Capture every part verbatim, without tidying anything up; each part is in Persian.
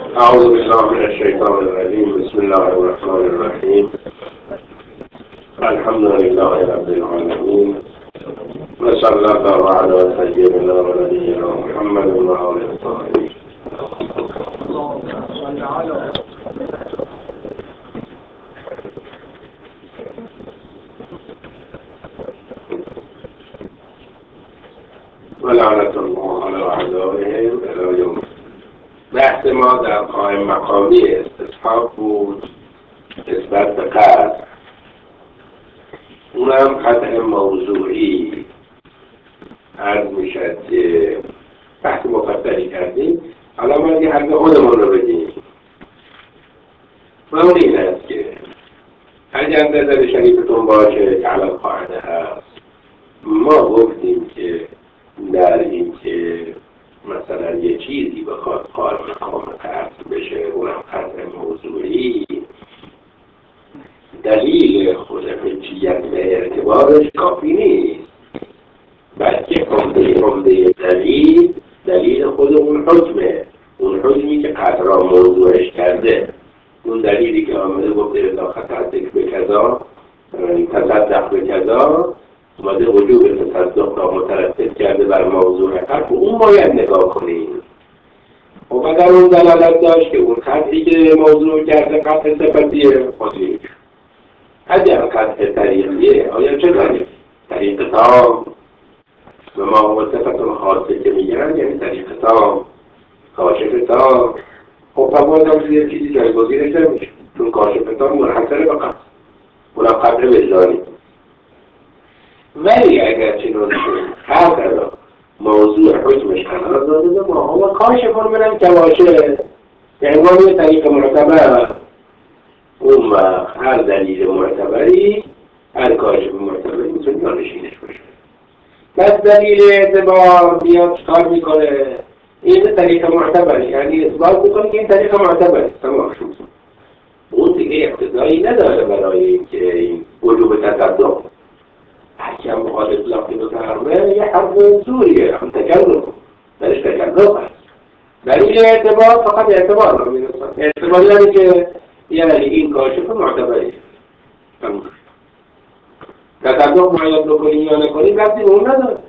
أعوذ بالله من الشيطان الرجيم. بسم الله الرحمن الرحيم. الحمد لله رب العالمين، وصلى الله على سيدنا ونبينا محمد وعلى آله الطاهرين. ولعنة الله على أعدائهم إلى يوم. بحث ما در قائم مقامی استصحاب بود نسبت به قدر، اونم قطع موضوعی. عرض میشد که بحث مفصلی کردیم، حالا ما یه حرف خودمون رو بگیم و اون این است که اگر نظر شریفتون باشه که الان قاعده هست، ما گفتیم که در این که مثلا یه چیزی بخواد قائم مقام قطع بشه، اونم قطع موضوعی، دلیل خود حجیت و اعتبارش کافی نیست، بلکه عمده عمده دلیل دلیل خود اون حکمه، اون حکمی که قطع را موضوعش کرده، اون دلیلی که آمده گفته اذا خطأتک به کذا یعنی تصدق به کذا، اومده وجوب تصدق را مترتب کرده بر موضوع قطع، اون باید نگاه کنیم. و اگر اون دلالت داشت که اون قطعی که موضوع کرده قطع صفتیه، خودی اگر قطع طریقیه، آیا چه طریق؟ طریق تام و ما هو صفت خاصه که میگن، یعنی طریق تام، کاشف تام. خب فقط هم یه چیزی جایگزینش نمیشه، چون کاشف تام منحصر به قطع، اونم قطع وجدانی. ولی اگر چنون قطع را موضوع حکمش قرار داده ما هو کاشف من کواشه، یعنی ما یه طریق معتبر، اون هر دلیل معتبری، هر کاشف معتبری میتونی جانشینش باشه. بس دلیل اعتبار بیاد کار میکنه، این طریق معتبری، یعنی اثبات میکنه که این طریق معتبری، تمام شد. اون دیگه اقتضایی نداره برای اینکه این وجوب تصدق هرچی هم مخالف لفظی بفرمه یه حرف زوریه، هم تکلم درش تکلم هست. دلیل اعتبار فقط اعتبار رو میرسن، اعتبار یعنی که یعنی این کاشف معتبری تمام شد. تصدق باید بکنی یا نکنی ربطی به اون نداره،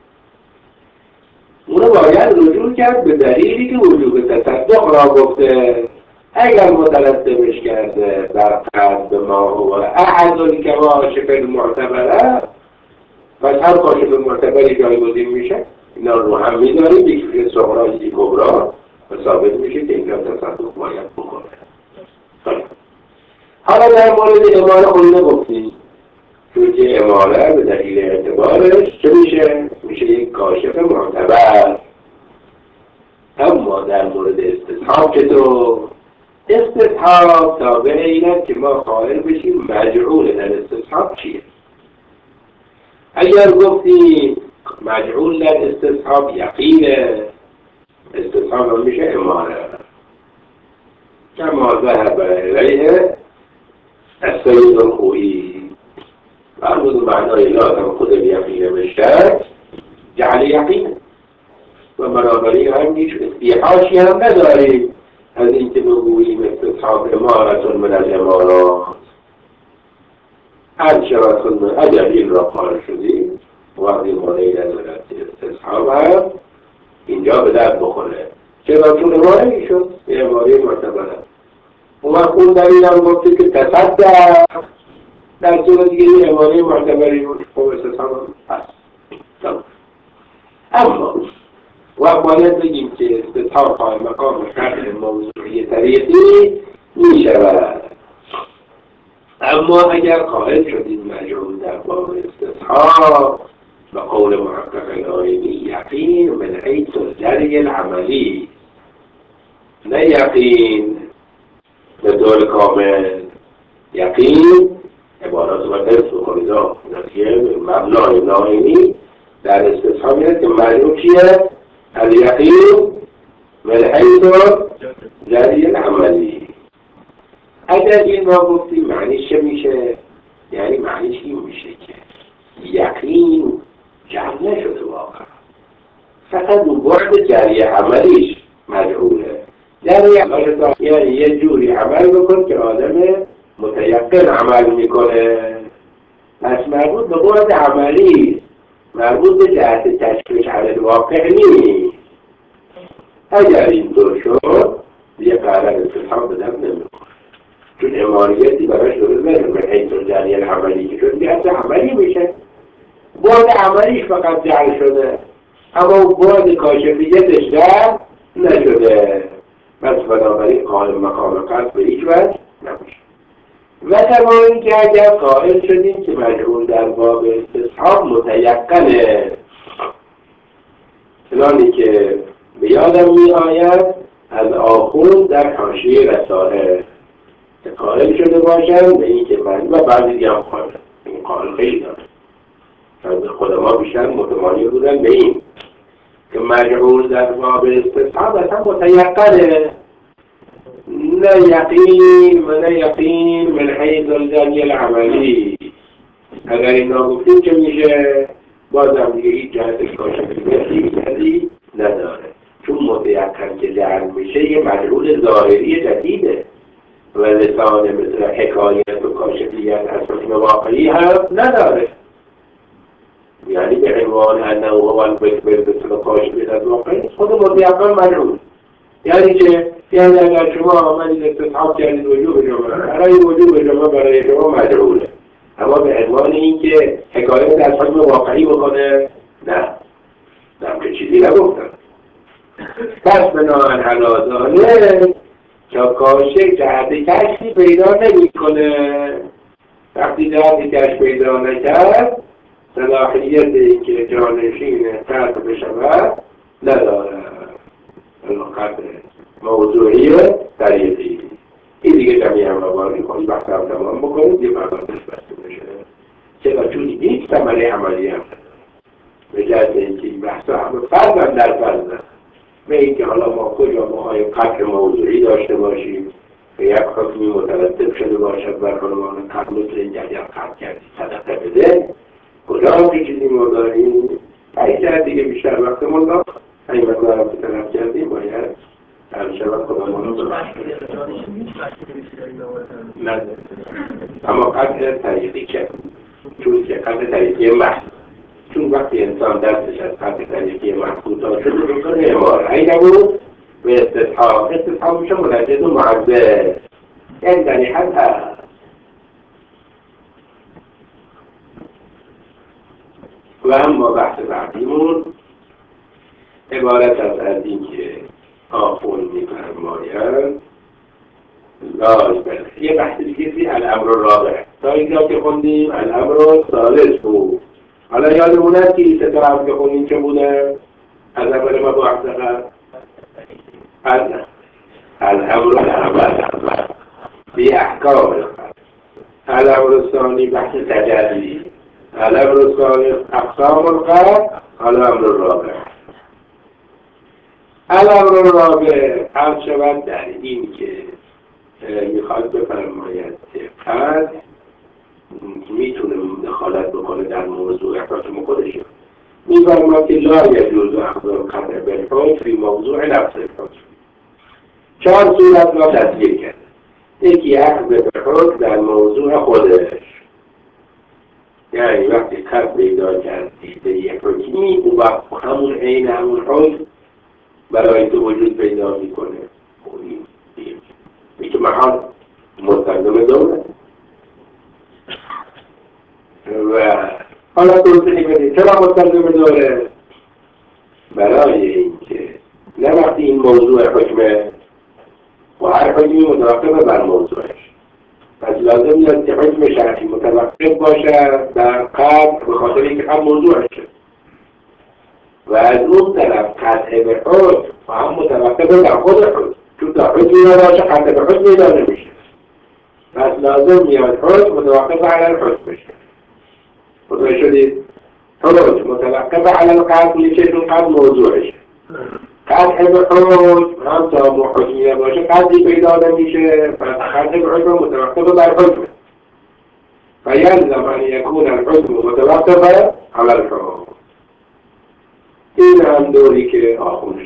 اونو باید رجوع کرد به دلیلی که وجوب تصدق را گفته. اگر مترتبش کرده بر قصد ما هو احد الکواشف المعتبره، پس هر کاشف معتبری جایگزین میشه. اینا رو هم میداریم، یکی صغرا یکی کبرا، و ثابت میشه که اینجا تصدق باید بکنه. حالا در مورد اماره خودی نگفتیم، چون که اماره به دلیل اعتبارش چه میشه؟ میشه یک کاشف معتبر. اما در مورد استصحاب چطور؟ استصحاب تابع اینه که ما قائل بشیم مجعول در استصحاب چیه. اگر گفتیم مجعول در استصحاب یقینه، استصحاب هم میشه اماره. کما ذهب الیه السید الخویی، برمون معنای لازم خود یقینه بشه جعل یقینه، و بنابراین هم هیچ استیحاشی هم نداریم از این که بگوییم استصحاب امارتون من الامارات. هر شرطون اگر این را قائل شدیم وقتی مانعی ندارد استصحاب هم اینجا به درد بخوره. چرا؟ چون اماره ای شد، یه اماره معتبره. اون خون دلیل هم گفتی که تصدق در صورت دیگه یه اماره معتبری بود، خب استصحاب هم هست. اما و باید بگیم که استصحاب قائم مقام قطع موضوعی طریقی می شود. اما اگر قائل شدیم مجعول در باب استصحاب به قول محقق العینی یقین من حیث الجری العملی، نه یقین به طور کامل. یقین عبارت و حفظ و خریدا نتیه مبنای العینی در استصحاب اینه که مجعول چیه؟ الیقین من حیث الجری العملی. اگر این را گفتیم معنیش چه میشه؟ یعنی معنیش این میشه که یقین جمع نشده واقعا، فقط اون بعد جری عملیش مجهوله. یعنی یعنی یه جوری عمل بکن که آدم متیقن عمل میکنه. پس مربوط به بعد عملی، مربوط به جهت تشکیل عمل واقع نیست. اگر اینطور شد یه قرار استصحاب به دست نمیخوره، چون اماریتی براش درست نمیشه. به حیث الجریان عملی که شد جهت عملی میشه، بعد عملیش فقط جعل شده، اما بعد کاشفیتش در نشده. پس بنابراین قائم مقام قصد به هیچ وجه نمیشه. و کما اینکه اگر قائل شدیم که مجعول در باب استصحاب متیقنه، چنانی که به یادم می آید از آخوند در حاشیه رساله که قائل شده باشند به این که من و بعضی دیگه هم قائل، این قائل خیلی داره، از خود ما بیشتر متمایل بودن به این که مجعول در باب استصحاب اصلا متیقنه، نه یقین و نه یقین من حیث الجری العملی. اگر این ناگفتیم که میشه بازم دیگه هیچ جهت کاشفیتی نداره، چون متیقن که جعل میشه یه مجعول ظاهری جدیده و لسان مثل حکایت و کاشفیت از حکم واقعی هم نداره. یعنی به عنوان انه و البکبر مثل کاشفیت از واقعی خود متیقن مجعول. یعنی که یعنی اگر شما آمدید استصحاب کردید وجوب جمعه، برای وجوب جمعه برای شما مجعوله، اما به عنوان این که حکایت از حکم واقعی بکنه نه، نه که چیزی نگفتن. پس بناهن حلازانه تا کاشف جهت کشفی پیدا نمی کنه. وقتی جهت کشف پیدا نکرد صلاحیت این که جانشین قصد بشود نداره. قصد موضوعی طریقی این دیگه جمعی هم را بار میکنی وقت هم تمام بکنید یه مقدار بسته بشه. چرا؟ چون هیچ ثمره عملی هم به جهت اینکه این بحث همه فرضاً در فرضاً به اینکه حالا ما کجا ماهای قطع موضوعی داشته باشیم و یک حکمی مترتب شده باشد بر عنوان قطع مثل این اگر قطع کردی صدقه بده، کجا هم که چیزی ما داریم این جهت دیگه بیشتر وقت موندا این مقدار هم که طلب کردیم باید هر شبت خودمون رو ببخشیم نده. اما قطع طریقی که چون که قطع طریقی محض، چون وقتی انسان دستش از قطع طریقی محض تا شده بکنه اماره این نبود به استصحاب استصحاب میشه ملجد و معذر، یعنی در این حد هست. و اما بحث بعدیمون عبارت از از این که آخون میفرمایند لازم یه بحث دیگه الامر رابع تا اینجا که خوندیم الامر ثالث بود. حالا یادمون هست که سه تا هم که خوندیم که بوده از اول ما با احتقر الامر الاول بی احکام الامر الثانی بحث تجلی الامر الثالث اقسام القدر الامر الرابع. الامر الرابع عرض شود در این که میخواد بفرماید که قدر میتونه دخالت بکنه در موضوع حکم خودش. میفرماید که لا یجوز اخذ القدر بالحکم فی موضوع نفس الحکم. چهار صورت را تصویر کرد. یکی اخذ بالحکم در موضوع خودش، یعنی وقتی قدر پیدا کردی به یک حکمی او وقت همون عین همون حکم برای تو وجود پیدا میکنه. این که محال مستلزم دولت و حالا توضیح بدید چرا مستلزم دولت؟ برای اینکه نه وقتی این موضوع حکمه و هر حکمی متوقف بر موضوعش، پس لازم نیست که حکم شرعی متوقف باشه در قدر به خاطر اینکه هم موضوعشه و از اون طرف قطع به حکم و هم متوقف در خود حکم، چون تا حکمی نباشه قطع به حکم پیدا نمیشه. پس لازم میاد حکم متوقف علی الحکم بشه. متوجه شدید؟ حکم متوقف علی القطع میشه چون قطع موضوعشه. قطع به حکم هم تا حکمی نباشه قطعی پیدا نمیشه، پس قطع به حکم متوقف بر حکمه. فیلزم ان یکون الحکم متوقف علی الحکم. این هم دوری که آخونده شد.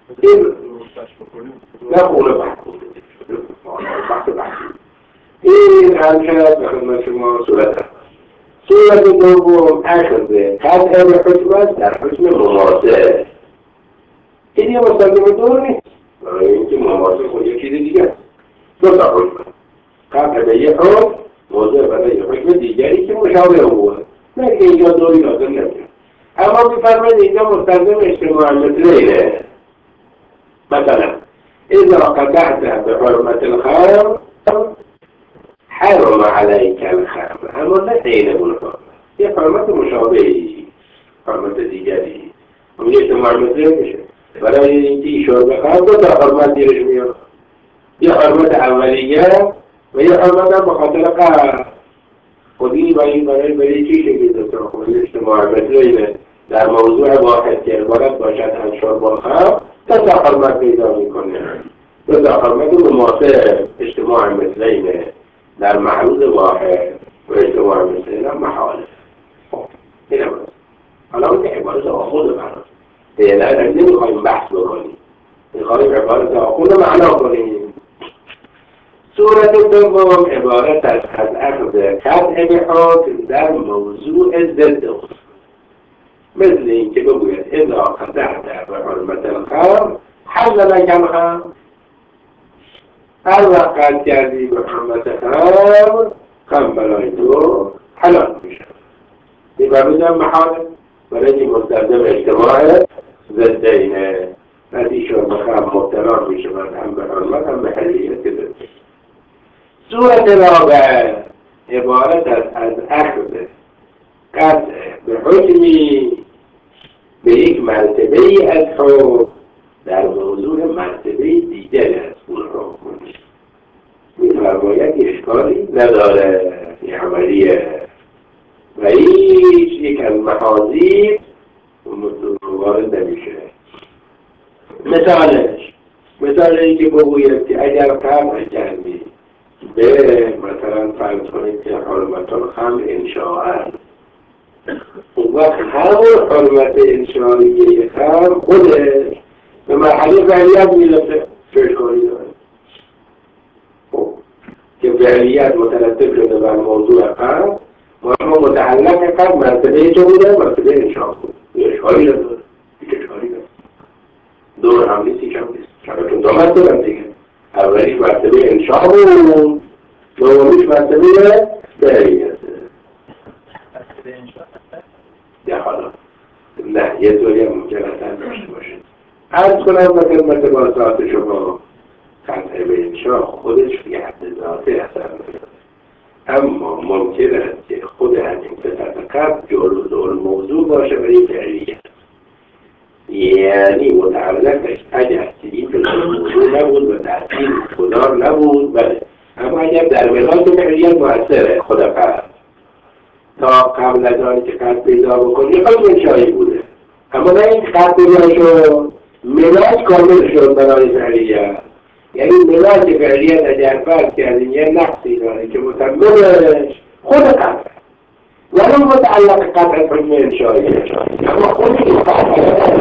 این نه خونه بحث بحث بحث این همچنان به خدمت شما صورت هست. صورت دوم اخذ قطع به حکمت در حکم مماثل. این یه مسلمه دور نیست برای اینکه مماثل خود یک چیز دیگه است. دو تا حکم قطع به یک حکم موضوع برای حکم دیگری که مشابه او است. نه که اینجا دوری لازم نمیاد. اما می‌فرماید اینجا مستلزم اجتماع مثلینه. مثلا اذا قطعت به حرمت الخمر حرم عليك الخمر، اما نه عین اون حرمت، یه حرمت مشابهی، حرمت دیگری. اون یه اجتماع مثلی میشه. برای اینکه شرب خمر دو تا حرمت دیرش میاد، یه حرمت اولیه و یه حرمت هم بخاطر قهر. خودی برای برای برای چی شکل دکتر خودی اجتماع مثلی در موضوع واحد که عبارت باشد از شرب خمر دو تا حرمت پیدا میکنه. دو تا حرمت مماثل اجتماع مثلینه در محلول واحد و اجتماع مثلین هم محاله. این هم حالا اون که عبارت آخود برد فعلا نمیخوایم بحث بکنیم، میخوایم عبارت آخود معنا کنیم. صورت دوم عبارت از اخذ قطع به حکم در موضوع ضد اوست، مثل این که بگوید اذا قطعت به حرمت الخمر حل لك الخمر، هر وقت قطع کردی به حرمت خمر خمر برای تو حلال میشه. این برای هم محاله برای این مستلزم اجتماع ضدینه. ندی شرب خمر مبتلا میشه هم به حرمت هم به حلیت ضد. صورت رابع عبارت از اخذ قطع به حکمی به یک مرتبه ای از حکم در موضوع مرتبه دیگر از اون حکم. می‌فرماید اشکالی نداره، این عملیه و هیچ یک از محاذیر وارد نمیشه. مثالش مثال این که بگوید که اگر قطع کردی به مثلا فرض کنید که حرمت الخمر انشاء، اون وقت همون حرمت انشاءیه خمر خودش به مرحله فعلیت میرسه. چه اشکالی داره؟ خب که فعلیت مترتب شده بر موضوع خمر و اما متعلق خمر مرتبه چه بوده؟ مرتبه انشاء بود. یه اشکالی نداره، هیچ اشکالی نداره. دور هم نیست، هیچ هم نیست. چون دو مرتبه دیگه، اولیش مرتبه انشاء بود، دومیش مرتبه فعلیت. یا حالا نه یه دوری هم ممکن است داشته باشه. عرض کنم به خدمت با ذات شما قطع به انشاء خودش یه حد ذاته اثر نداره، اما ممکن است که خود همین صفت قطع جلو الموضوع باشه برای فعلیت. یعنی متعلقش اگر که این موضوع نبود و تأثیر گذار نبود بله، اما اگر در ملاک فعلیت مؤثره خود قطع تا قبل از آنی که قطع پیدا بکنی خود انشایی بوده، اما نه این قطع پیدا شد ملاک کامل شد برای فعلیت. یعنی ملاک فعلیت اگر فرض کردیم یه نقصی داره که متممش خود قطع ولو متعلق قطع حکم انشایی، اما خود این قطع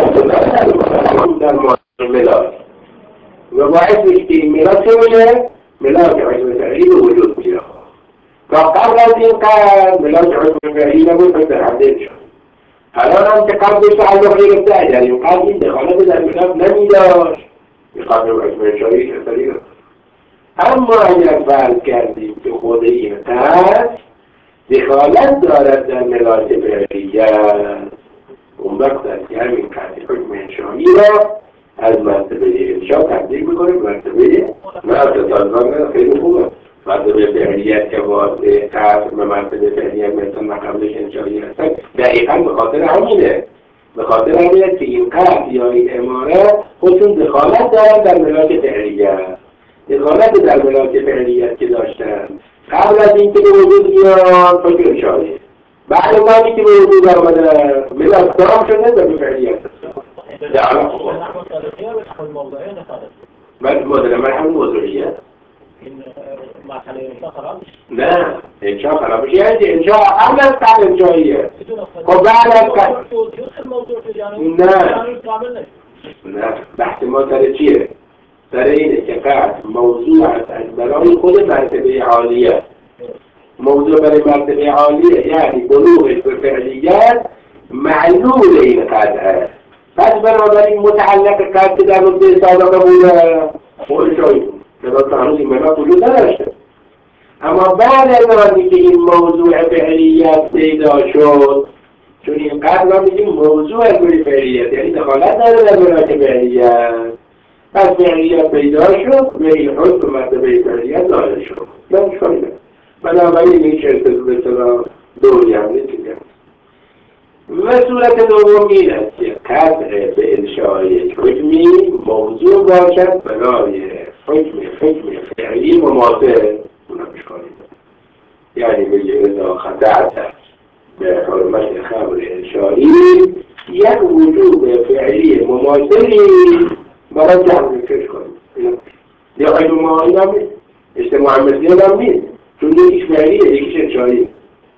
در ملاک و باعث میشه که این ملاک چه بشه؟ ملاک حکم فعلی به وجود میاد. تا قبل از این قرد ملاک حکم فعلی نبود حکم حدید شد. الان هم که قبلش تعلق گرفته اگر این قرد این دخالت در ملاک نمیداشت میخواد حکم انشایی کسری رو. اما اگر فرض کردیم که خود این قرد دخالت دارد در ملاک فعلیت، اون وقت است که همین قرد حکم انشایی را از مرتبه انشا تبدیل میکنیم مرتبه نه اتصال خیلی خوبه مرتبه فعلیت که واسه قرد به مرتبه فعلیت مثل قبلش انشایی هستن. دقیقا به خاطر همینه، به خاطر همینه که این قرد یا این اماره خودشون دخالت دارن در ملاک فعلیت. دخالت در ملاک فعلیت که داشتن قبل از این که به وجود بیان فکر انشایی، بعد از اینکه به وجود آمده ملاک دام شده به فعلیت دعلا خوبه من مدل من هم موضوعیه این مرحله انشاء خراب نه انشاء خراب میشه، یعنی انشاء قبل از قبل انشاییه. خب بعد از قبل نه نه بحث ما سر چیه؟ سر اینه که قطع موضوع است از برای خود مرتبه عالیه. موضوع برای مرتبه عالیه یعنی بلوغش به فعلیت معلول این قطعه. پس بنابراین متعلق قطع در نقطه سابقه بوده خودشایی بود که هنوز این مقدار وجود نداشته. اما بعد از آنی که این موضوع فعلیت پیدا شد، چون این قطع را میگیم موضوع از فعلیت یعنی دخالت داره در مراتب فعلیت، پس فعلیت پیدا شد و این حکم مرتبه فعلیت ظاهر شد. من اشکالی نداره. بنابراین این شرط به اصطلاح دوری هم نتیجه. و صورت دوم این است که قطع به انشای حکمی موضوع باشد برای حکم حکم فعلی مماثل. اونم اشکالی نداره. یعنی بگه اذا خطعت به حرمت خبر انشایی یک وجوب فعلی مماثلی برای جمع کش کنیم. یا خیلی مماثل هم نیست، اجتماع مثلی هم نیست، چون یکیش فعلیه یکیش انشایی.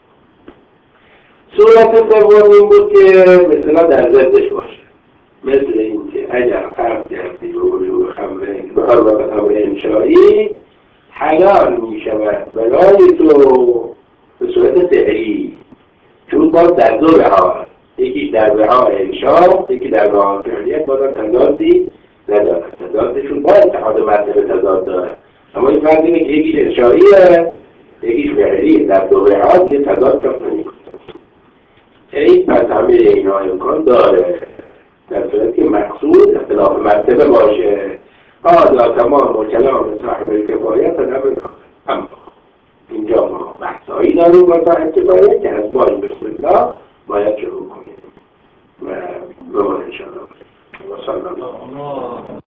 صورت سوم این بود که مثلا در ضدش باشه، مثل این که اگر فرق کردی به وجوب به حرمت خبر انشایی حلال می شود برای تو به صورت سحری، چون باز در دو رها، یکی در رها انشا یکی در رها فعلیت بازم تضادی نداره. تضادشون با اتحاد مرتبه تضاد داره، اما این فرق اینه که یکیش انشاییه یکیش فعلیه. در دو رها یه تضاد کف نمی‌کنه. این پس همه اینا امکان داره در صورتی که مقصود اختلاف مرتبه باشه. آزا تمام و کلام صاحب کفایت نبود. اما اینجا ما بحثایی داریم با صاحب کفایت که از باید بسم الله باید شروع کنیم و بمان انشاءالله و صلی الله